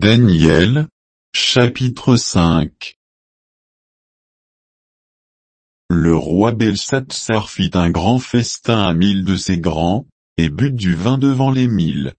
Daniel, chapitre 5. Le roi Belsatsar fit un grand festin à 1000 de ses grands, et but du vin devant les 1000.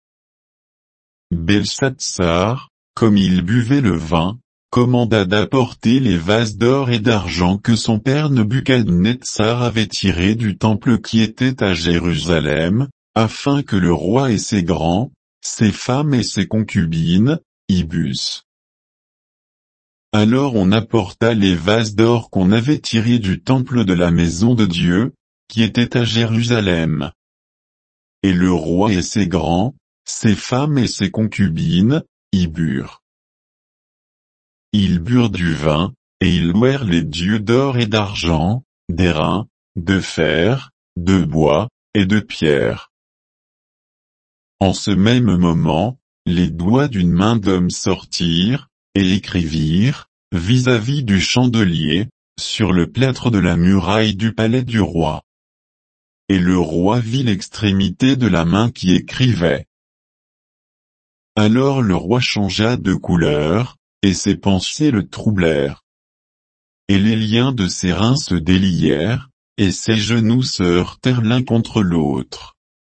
Belsatsar, comme il buvait le vin, commanda d'apporter les vases d'or et d'argent que son père Nebuchadnezzar avait tirés du temple qui était à Jérusalem, afin que le roi et ses grands, ses femmes et ses concubines, y bussent. Alors on apporta les vases d'or qu'on avait tirés du temple de la maison de Dieu, qui était à Jérusalem. Et le roi et ses grands, ses femmes et ses concubines, y burent. Ils burent du vin, et ils louèrent les dieux d'or et d'argent, d'airain, de fer, de bois, et de pierre. En ce même moment, les doigts d'une main d'homme sortirent, et écrivirent, vis-à-vis du chandelier, sur le plâtre de la muraille du palais du roi. Et le roi vit l'extrémité de la main qui écrivait. Alors le roi changea de couleur, et ses pensées le troublèrent. Et les liens de ses reins se délièrent, et ses genoux se heurtèrent l'un contre l'autre.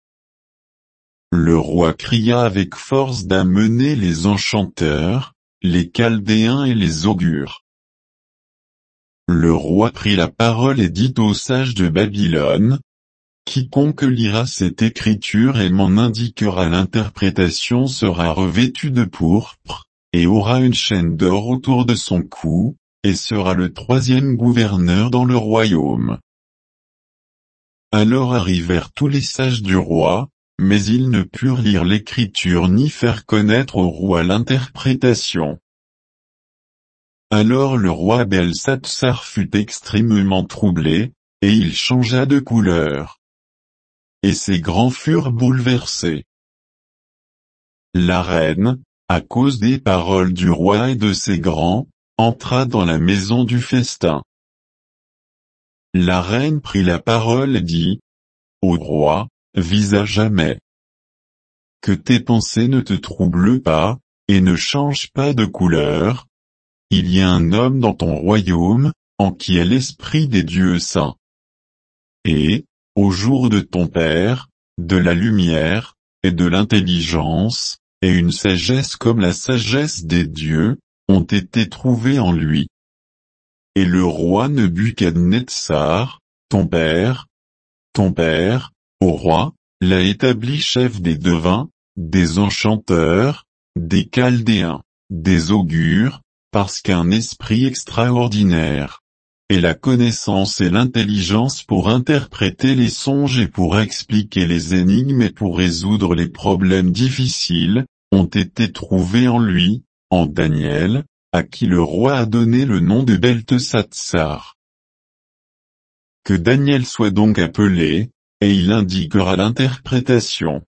Le roi cria avec force d'amener les enchanteurs, les Chaldéens et les augures. Le roi prit la parole et dit aux sages de Babylone, « Quiconque lira cette écriture et m'en indiquera l'interprétation sera revêtu de pourpre, et aura une chaîne d'or autour de son cou, et sera le troisième gouverneur dans le royaume. » Alors arrivèrent tous les sages du roi, mais ils ne purent lire l'écriture ni faire connaître au roi l'interprétation. Alors le roi Belsatsar fut extrêmement troublé, et il changea de couleur. Et ses grands furent bouleversés. La reine, à cause des paroles du roi et de ses grands, entra dans la maison du festin. La reine prit la parole et dit, « Ô roi, vis à jamais. Que tes pensées ne te troublent pas, et ne changent pas de couleur. Il y a un homme dans ton royaume, en qui est l'esprit des dieux saints. Et, au jour de ton père, de la lumière, et de l'intelligence, et une sagesse comme la sagesse des dieux, ont été trouvées en lui. Et le roi Nebuchadnezzar, ton père, ô roi, l'a établi chef des devins, des enchanteurs, des Chaldéens, des augures, parce qu'un esprit extraordinaire, et la connaissance et l'intelligence pour interpréter les songes et pour expliquer les énigmes et pour résoudre les problèmes difficiles, ont été trouvés en lui, en Daniel, à qui le roi a donné le nom de Belteshazzar. Que Daniel soit donc appelé, et il indiquera l'interprétation.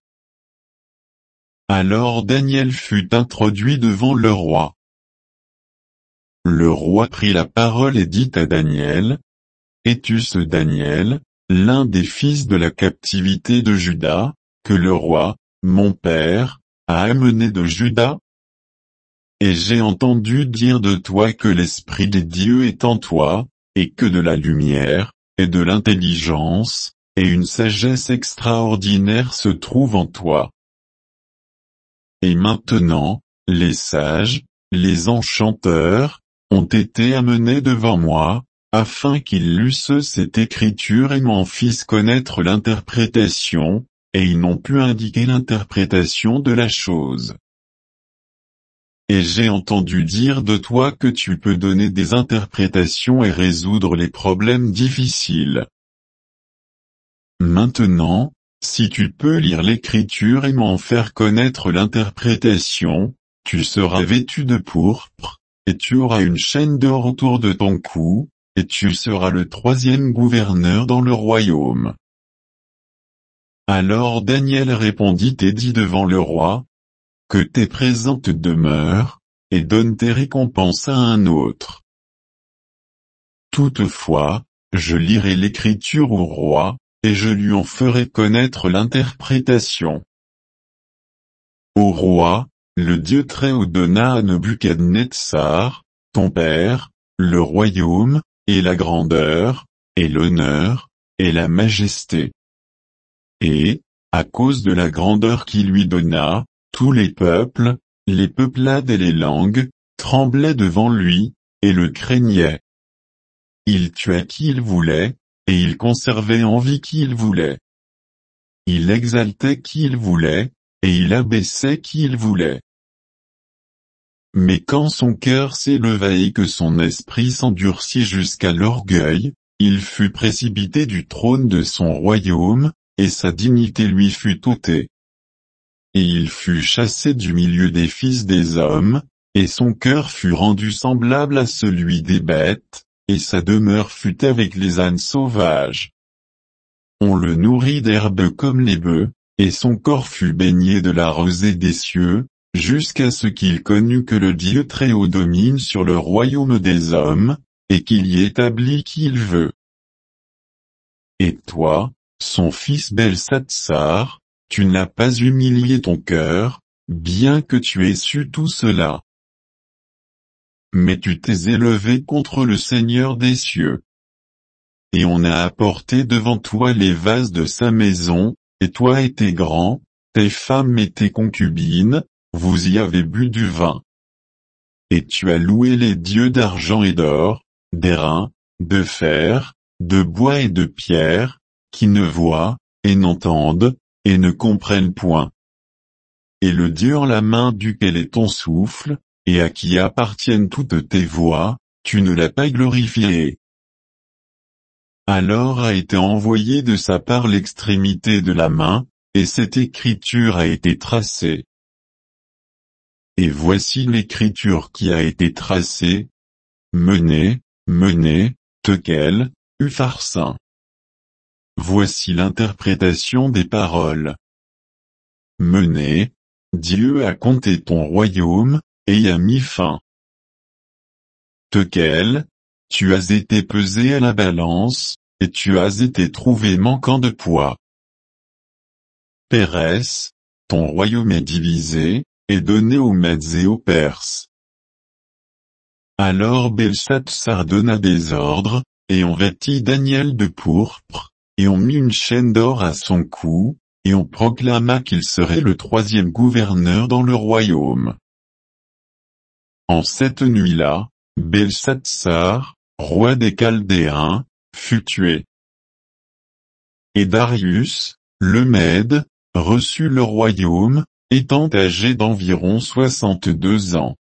Alors Daniel fut introduit devant le roi. Le roi prit la parole et dit à Daniel, « Es-tu ce Daniel, l'un des fils de la captivité de Juda, que le roi, mon père, a amené de Juda? Et j'ai entendu dire de toi que l'esprit des dieux est en toi, et que de la lumière, et de l'intelligence, et une sagesse extraordinaire se trouve en toi. Et maintenant, les sages, les enchanteurs, ont été amenés devant moi, afin qu'ils lussent cette écriture et m'en fissent connaître l'interprétation, et ils n'ont pu indiquer l'interprétation de la chose. Et j'ai entendu dire de toi que tu peux donner des interprétations et résoudre les problèmes difficiles. Maintenant, si tu peux lire l'écriture et m'en faire connaître l'interprétation, tu seras vêtu de pourpre, et tu auras une chaîne d'or autour de ton cou, et tu seras le troisième gouverneur dans le royaume. » Alors Daniel répondit et dit devant le roi, « Que tes présentes demeurent, et donne tes récompenses à un autre. Toutefois, je lirai l'écriture au roi, et je lui en ferai connaître l'interprétation. » Ô roi, le Dieu Très-Haut donna à Nebuchadnezzar, ton père, le royaume, et la grandeur, et l'honneur, et la majesté. Et, à cause de la grandeur qu'il lui donna, tous les peuples, les peuplades et les langues, tremblaient devant lui, et le craignaient. Il tua qui il voulait, et il conservait en vie qui il voulait. Il exaltait qui il voulait, et il abaissait qui il voulait. Mais quand son cœur s'éleva et que son esprit s'endurcit jusqu'à l'orgueil, il fut précipité du trône de son royaume, et sa dignité lui fut ôtée. Et il fut chassé du milieu des fils des hommes, et son cœur fut rendu semblable à celui des bêtes, et sa demeure fut avec les ânes sauvages. On le nourrit d'herbes comme les bœufs, et son corps fut baigné de la rosée des cieux, jusqu'à ce qu'il connût que le Dieu Très-Haut domine sur le royaume des hommes, et qu'il y établit qui il veut. Et toi, son fils Belsatsar, tu n'as pas humilié ton cœur, bien que tu aies su tout cela. Mais tu t'es élevé contre le Seigneur des cieux. Et on a apporté devant toi les vases de sa maison, et toi et tes grands, tes femmes et tes concubines, vous y avez bu du vin. Et tu as loué les dieux d'argent et d'or, d'airain, de fer, de bois et de pierre, qui ne voient, et n'entendent, et ne comprennent point. Et le Dieu en la main duquel est ton souffle, et à qui appartiennent toutes tes voies, tu ne l'as pas glorifié. Alors a été envoyée de sa part l'extrémité de la main, et cette écriture a été tracée. Et voici l'écriture qui a été tracée. Menez, Tekel, Upharsin. Voici l'interprétation des paroles. Menez, Dieu a compté ton royaume, et y a mis fin. Tekel, tu as été pesé à la balance, et tu as été trouvé manquant de poids. Pérès, ton royaume est divisé, et donné aux Mèdes et aux Perses. Alors Belsatsar donna des ordres, et on vêtit Daniel de pourpre, et on mit une chaîne d'or à son cou, et on proclama qu'il serait le 3e gouverneur dans le royaume. En cette nuit-là, Belsatsar, roi des Chaldéens, fut tué. Et Darius, le Mède, reçut le royaume, étant âgé d'environ 62 ans.